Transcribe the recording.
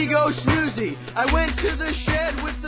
go snoozy. I went to the shed with